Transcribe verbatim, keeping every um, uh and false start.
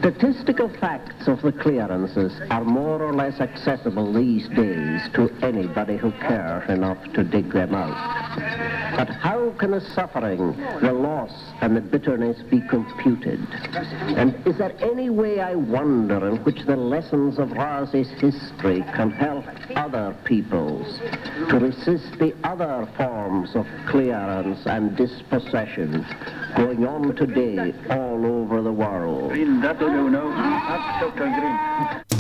Statistical facts of the clearances are more or less accessible these days to anybody who cares enough to dig them out. But how can the suffering, the loss, and the bitterness be computed? And is there any way, I wonder, in which the lessons of Rosie's history can help other peoples to resist the other forms of clearance and dispossession going on today all over the world? Green, that do you know? That's Doctor Green.